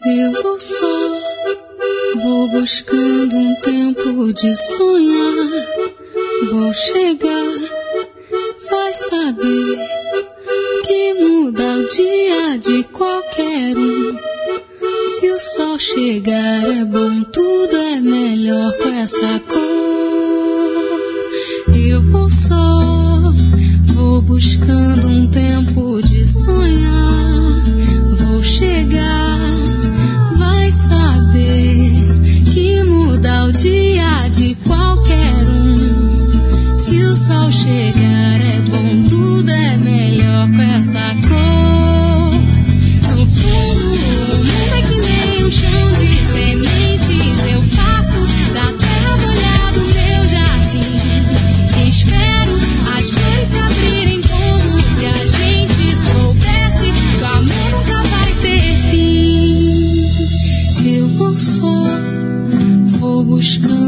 Eu vou só, vou buscando um tempo de sonhar. Vou chegar, vai saber que muda o dia de qualquer um. Se o sol chegar é bom, tudo é melhor com essa cor. Eu vou só, vou buscando um tempo de sonhar. Vou chegar, vai saber que muda o dia de qualquer um. Se o sol chegar é bom, tudo é melhor com essa cor. No fundo, o mundo é que nem um chão de sementes. Eu faço da terra molhada o meu jardim. Espero as flores se abrirem como se a gente soubesse que o amor nunca vai ter fim. Eu vou só, vou buscando